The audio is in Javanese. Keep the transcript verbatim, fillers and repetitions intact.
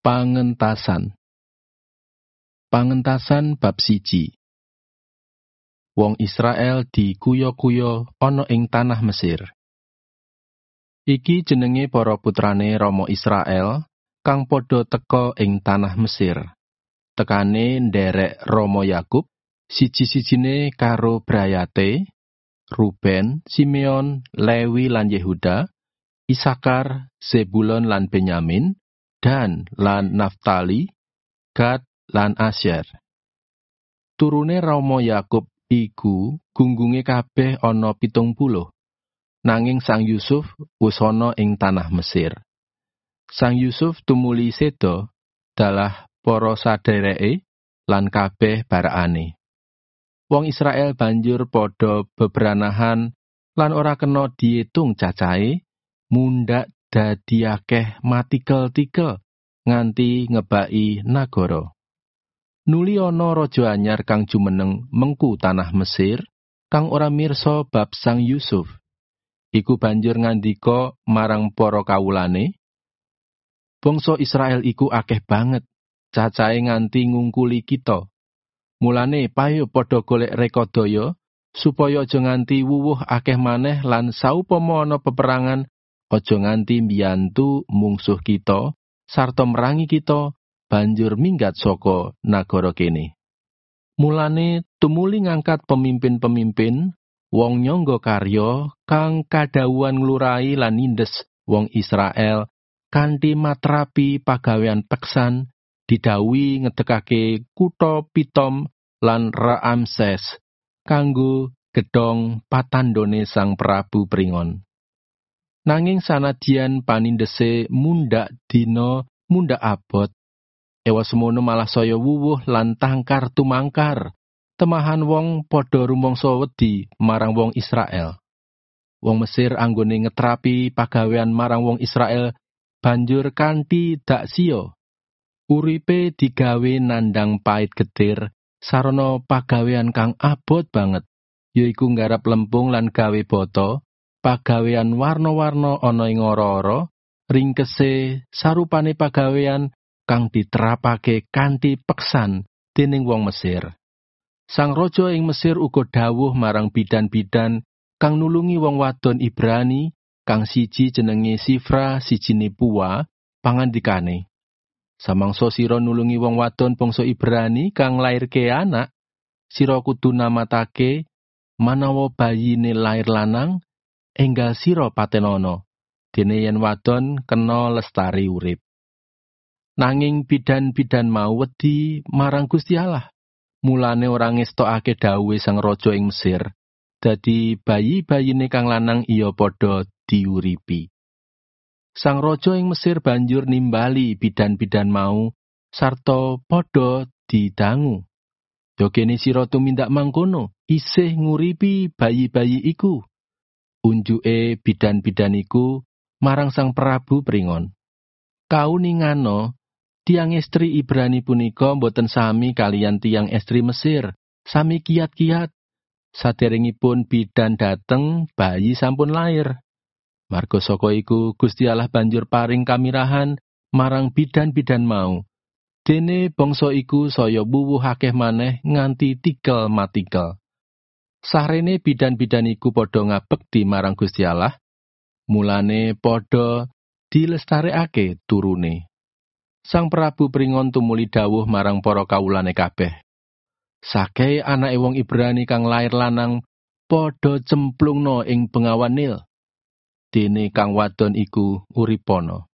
Pangentasan. Pangentasan bab siji. Wong Israel dikuyo-kuyo ana ing tanah Mesir. Iki jenenge para putrane Rama Israel kang padha teka ing tanah Mesir. Tekane nderek Rama Yakub, siji-sijine karo brayate, Ruben, Simeon, Lewi lan Yehuda, Isakar, Zebulon lan Benyamin, Dan lan Naftali, Gad lan Asyer. Turune Rama Yakub iku gunggunge kabeh ana pitung puluh. Nanging Sang Yusuf wis ana ing tanah Mesir. Sang Yusuf tumuli seda dalah para sadhereke lan kabeh barakane. Wong Israel banjur padha bebranahan lan ora kena diitung cacahe, mundhak dadi akeh matikel-tikel nganti ngebaki nagara. Nuli ana raja anyar kang jumeneng mengku tanah Mesir, kang ora mirsa bab Sang Yusuf. Iku banjur ngandika marang para kawulane, bangsa Israel iku akeh banget, cacahe nganti ngungkuli kita. Mulane payo padha golek rekodaya, supaya aja nganti wuwuh akeh maneh lan saupama ana peperangan, aja nganti mbiyantu mungsuh kita, sarta merangi kita, banjur minggat saka nagara kene. Mulane tumuli ngangkat pemimpin-pemimpin, wong nyangga karya kang kadhawuhan nglurahi lan nindes wong Israel kanthi matrapi pagawean peksan, didhawuhi ngedekake kutha Pitom lan Raamses kanggo gedhong patandhone Sang Prabu Pringon. Nanging sanadyan panindese mundhak dina mundhak abot, ewa semono malah saya wuwuh lan tangkar tumangkar, temahan wong padha rumangsa wedi marang wong Israel. Wong Mesir anggone ngetrapi pagawean marang wong Israel banjur kanthi dak sia. Uripe digawe nandang pait getir sarana pagawean kang abot banget, yaiku nggarap lempung lan gawe bata, pagawean warna-warna ana ing ora-ora, ringkese sarupane pagawean kang diterapake kanthi peksan dening wong Mesir. Sang raja ing Mesir uga dawuh marang bidan-bidan kang nulungi wong wadon Ibrani, kang siji jenenge Sifra, sijine Puwa, pangandikane, samangsa sira nulungi wong wadon bangsa Ibrani kang lairke anak, sira kudu namatake manawa bayine lair lanang, enggal sira patenono, dene yen wadon kena lestari urip. Nanging bidan-bidan mau wedi marang Gusti Allah, mulane ora ngestokake dawuhe sang raja ing Mesir, dadi bayi-bayine kang lanang iya padha diuripi. Sang raja ing Mesir banjur nimbali bidan-bidan mau sarta padha didangu. Yo kene sira tumindak mangkono, isih nguripi bayi-bayi iku. Unjuke bidan-bidan iku marang Sang Prabu Pringon. Kauningano, tiang estri Ibrani punika boten sami kalian tiang estri Mesir, sami kiat-kiat. Saderengipun bidan dateng, bayi sampun lair. Marga saka iku Gusti Allah banjur paring kamirahan marang bidan-bidan mau. Dene bangsa iku saya wuwuh akeh maneh nganti tikel matikel. Sarene bidan-bidan iku padha ngabekti marang Gusti Allah, mulane padha dilestarekake turune. Sang Prabu Pringon tumuli dawuh marang para kawulane kabeh, sakehe anake wong Ibrani kang lair lanang padha cemplungna ing bengawan Nil, dene kang wadon iku uripana.